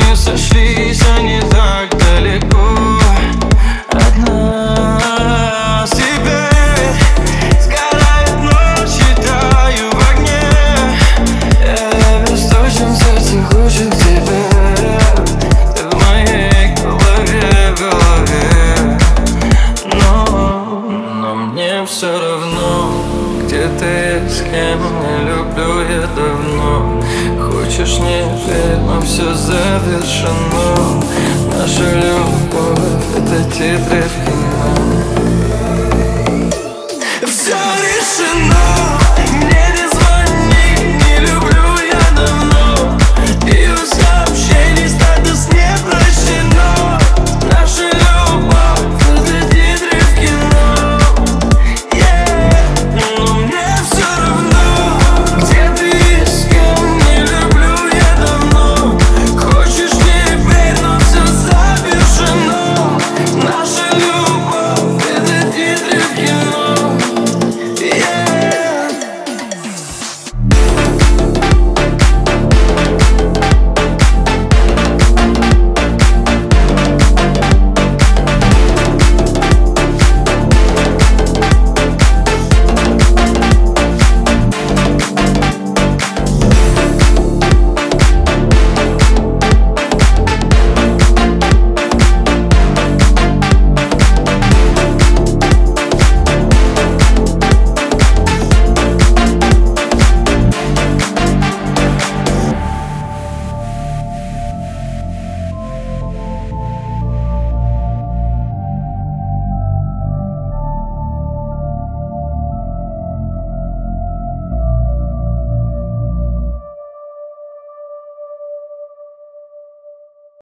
мы сошлись, а не так далеко от нас. Теперь сгорает ночь, читаю в огне. Я обесточен, сердце хочет тебя. Ты в моей голове, в голове. Но мне все равно, где ты, с кем, не люблю я давно. Хочешь, не верь, но все завершено. Наша любовь — это титры